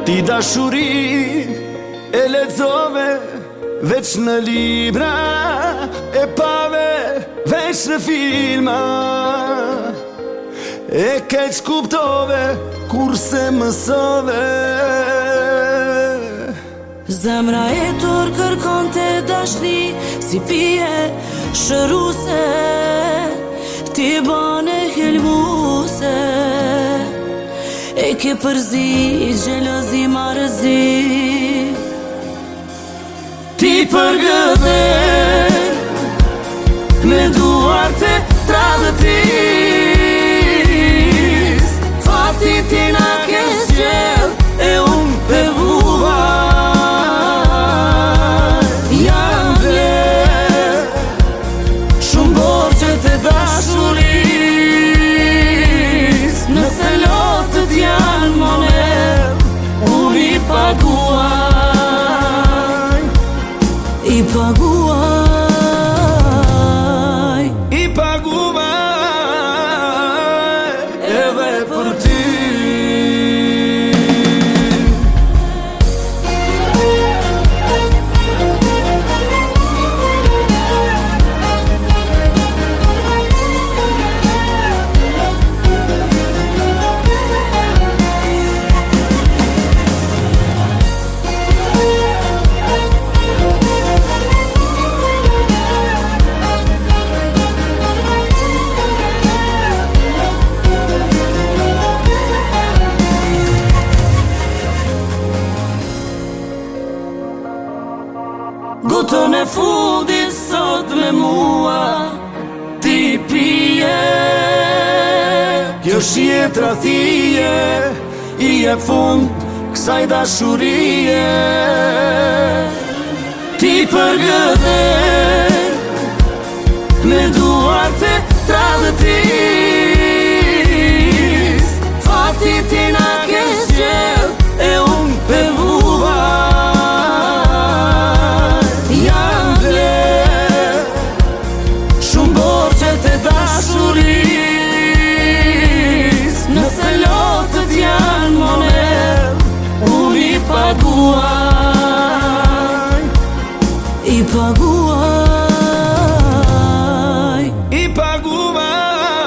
Ti dashuri e lexove veç në libra, e pave veç në filma, e keq kuptove kurse mësove. Zemra e tur kërkon të dashni, si pije shëruse, ti bane helmuse, e ke përzi, gjelozi marëzi. Ti përgëdhen me duarte tradëtis, fati ti na ke zgjell e unë pe vuaj. Janë vler shumë borgjet e dashuris, nëse lotët janë monet, unë i paguaj. I paguaj, edhe për ty. Gotën e fundit sot me mua ti pije, kjo shjetra thije i e fund kësaj dashurie. Ti përgëdhen me duarte tradëtis, fati ti na ke zgjell e unë pe vuaj. Nëse lotët janë monet, unë i paguaj. I paguaj, I paguaj.